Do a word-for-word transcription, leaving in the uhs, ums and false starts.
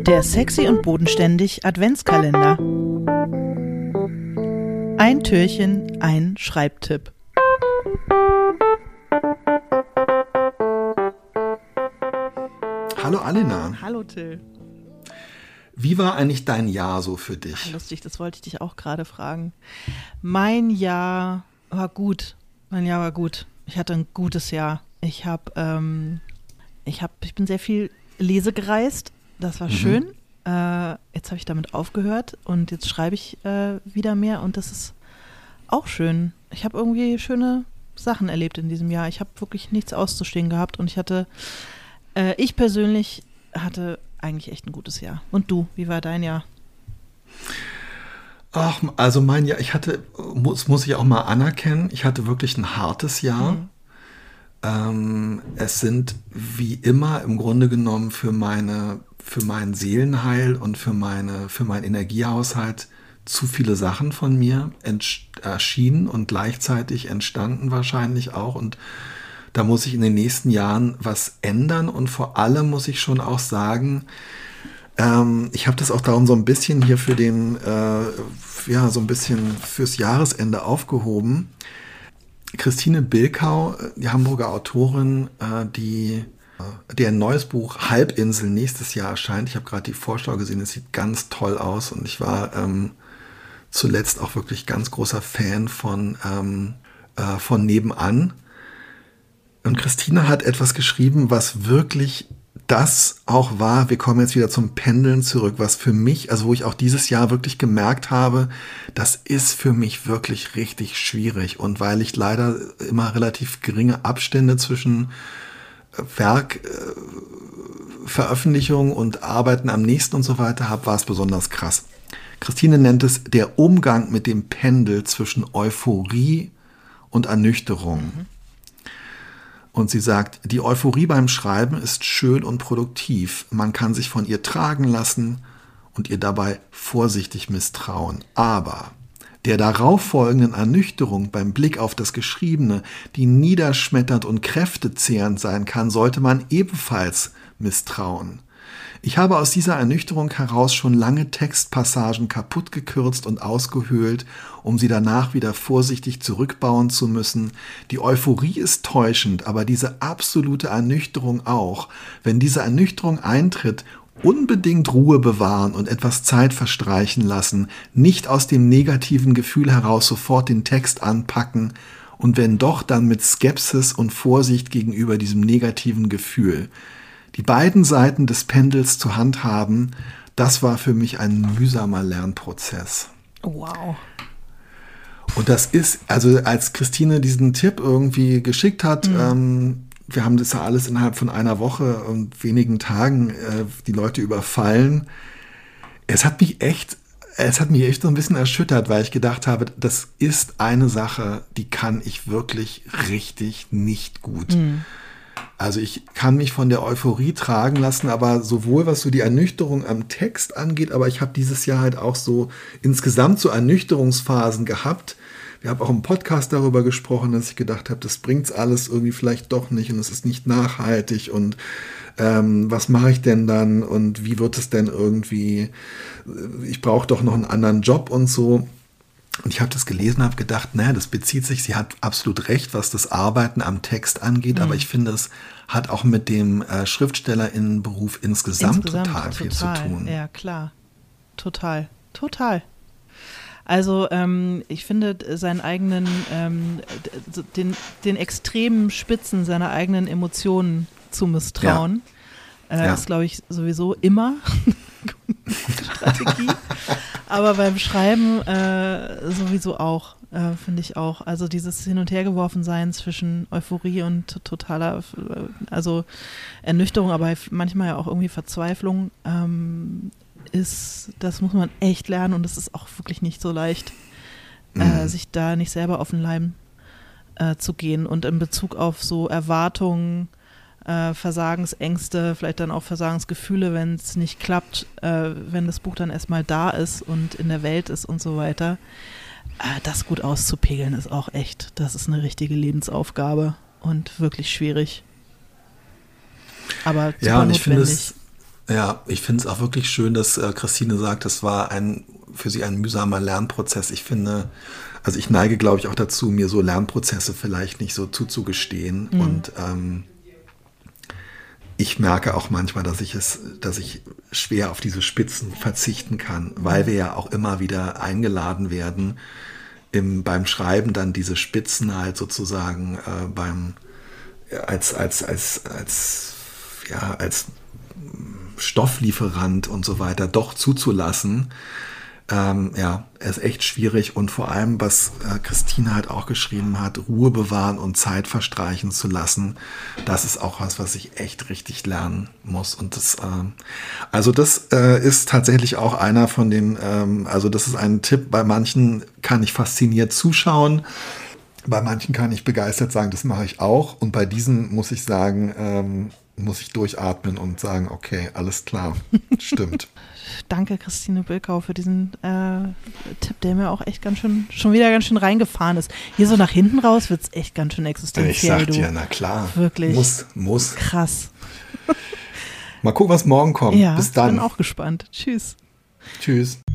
Der Sexy und Bodenständig Adventskalender. Ein Türchen, ein Schreibtipp. Hallo Alena. Hallo Till. Wie war eigentlich dein Jahr so für dich? Ach, lustig, das wollte ich dich auch gerade fragen. Mein Jahr war gut. Mein Jahr war gut. Ich hatte ein gutes Jahr. Ich habe, ähm, ich habe, ich bin sehr viel Lese gereist. Das war mhm. schön. Äh, jetzt habe ich damit aufgehört und jetzt schreibe ich äh, wieder mehr und das ist auch schön. Ich habe irgendwie schöne Sachen erlebt in diesem Jahr. Ich habe wirklich nichts auszustehen gehabt und ich hatte, äh, ich persönlich hatte eigentlich echt ein gutes Jahr. Und du, wie war dein Jahr? Ach, also mein Jahr, ich hatte, muss, muss ich auch mal anerkennen, ich hatte wirklich ein hartes Jahr. Mhm. Ähm, es sind wie immer im Grunde genommen für meine, für mein Seelenheil und für meine, für meinen Energiehaushalt zu viele Sachen von mir entsch- erschienen und gleichzeitig entstanden wahrscheinlich auch. Und da muss ich in den nächsten Jahren was ändern und vor allem muss ich schon auch sagen, ähm, ich habe das auch darum so ein bisschen hier für den, äh, ja, so ein bisschen fürs Jahresende aufgehoben. Christine Bilkau, die Hamburger Autorin, äh, die, äh, deren neues Buch Halbinsel nächstes Jahr erscheint. Ich habe gerade die Vorschau gesehen, es sieht ganz toll aus und ich war ähm, zuletzt auch wirklich ganz großer Fan von, ähm, äh, von Nebenan. Und Christine hat etwas geschrieben, was wirklich das auch war, wir kommen jetzt wieder zum Pendeln zurück, was für mich, also wo ich auch dieses Jahr wirklich gemerkt habe, das ist für mich wirklich richtig schwierig. Und weil ich leider immer relativ geringe Abstände zwischen Werkveröffentlichung und Arbeiten am nächsten und so weiter habe, war es besonders krass. Christine nennt es der Umgang mit dem Pendel zwischen Euphorie und Ernüchterung. Mhm. Und sie sagt, die Euphorie beim Schreiben ist schön und produktiv. Man kann sich von ihr tragen lassen und ihr dabei vorsichtig misstrauen. Aber der darauf folgenden Ernüchterung beim Blick auf das Geschriebene, die niederschmetternd und kräftezehrend sein kann, sollte man ebenfalls misstrauen. Ich habe aus dieser Ernüchterung heraus schon lange Textpassagen kaputt gekürzt und ausgehöhlt, um sie danach wieder vorsichtig zurückbauen zu müssen. Die Euphorie ist täuschend, aber diese absolute Ernüchterung auch. Wenn diese Ernüchterung eintritt, unbedingt Ruhe bewahren und etwas Zeit verstreichen lassen, nicht aus dem negativen Gefühl heraus sofort den Text anpacken und wenn doch, dann mit Skepsis und Vorsicht gegenüber diesem negativen Gefühl. Die beiden Seiten des Pendels zu handhaben, das war für mich ein mühsamer Lernprozess. Wow. Und das ist, also als Christine diesen Tipp irgendwie geschickt hat, mhm. ähm, wir haben das ja alles innerhalb von einer Woche und wenigen Tagen äh, die Leute überfallen. Es hat mich echt, es hat mich echt so ein bisschen erschüttert, weil ich gedacht habe, das ist eine Sache, die kann ich wirklich richtig nicht gut. Mhm. Also ich kann mich von der Euphorie tragen lassen, aber sowohl was so die Ernüchterung am Text angeht, aber ich habe dieses Jahr halt auch so insgesamt so Ernüchterungsphasen gehabt. Wir haben auch im Podcast darüber gesprochen, dass ich gedacht habe, das bringt's alles irgendwie vielleicht doch nicht und es ist nicht nachhaltig und ähm, was mache ich denn dann und wie wird es denn irgendwie, ich brauche doch noch einen anderen Job und so. Und ich habe das gelesen und habe gedacht, naja, das bezieht sich, sie hat absolut recht, was das Arbeiten am Text angeht, mhm. aber ich finde, es hat auch mit dem äh, SchriftstellerInnenberuf insgesamt, insgesamt total viel total. zu tun. Ja, klar. Total. Total. Also ähm, ich finde seinen eigenen, ähm, den, den extremen Spitzen seiner eigenen Emotionen zu misstrauen, ja. Äh, ja. ist, glaube ich, sowieso immer Strategie. Aber beim Schreiben äh, sowieso auch, äh, finde ich auch. Also dieses Hin- und Hergeworfen-Sein zwischen Euphorie und totaler, also Ernüchterung, aber manchmal ja auch irgendwie Verzweiflung, ähm, ist, das muss man echt lernen und es ist auch wirklich nicht so leicht, mhm. äh, sich da nicht selber auf den Leim äh, zu gehen. Und in Bezug auf so Erwartungen, Äh, Versagensängste, vielleicht dann auch Versagensgefühle, wenn es nicht klappt, äh, wenn das Buch dann erstmal da ist und in der Welt ist und so weiter. Äh, das gut auszupegeln ist auch echt, das ist eine richtige Lebensaufgabe und wirklich schwierig. Aber super ja, und notwendig. ich finde es, Ja, ich finde es auch wirklich schön, dass äh, Christine sagt, das war ein für sie ein mühsamer Lernprozess. Ich finde, also ich neige, glaube ich, auch dazu, mir so Lernprozesse vielleicht nicht so zuzugestehen. Mhm. Und ähm, ich merke auch manchmal, dass ich es, dass ich schwer auf diese Spitzen verzichten kann, weil wir ja auch immer wieder eingeladen werden, im, beim Schreiben dann diese Spitzen halt sozusagen äh, beim als als als als ja als Stofflieferant und so weiter doch zuzulassen. Ähm, ja, ist echt schwierig und vor allem, was äh, Christine halt auch geschrieben hat, Ruhe bewahren und Zeit verstreichen zu lassen, das ist auch was, was ich echt richtig lernen muss. Und das, ähm, also das äh, ist tatsächlich auch einer von den, ähm, also das ist ein Tipp, bei manchen kann ich fasziniert zuschauen, bei manchen kann ich begeistert sagen, das mache ich auch und bei diesen muss ich sagen, ähm, muss ich durchatmen und sagen, okay, alles klar, stimmt. Danke, Christine Bilkau, für diesen äh, Tipp, der mir auch echt ganz schön, schon wieder ganz schön reingefahren ist. Hier so nach hinten raus wird es echt ganz schön existenziell. Ich sag dir, na klar. Wirklich. Muss, muss. Krass. Mal gucken, was morgen kommt. Ja, bis dann. Ich bin auch gespannt. Tschüss. Tschüss.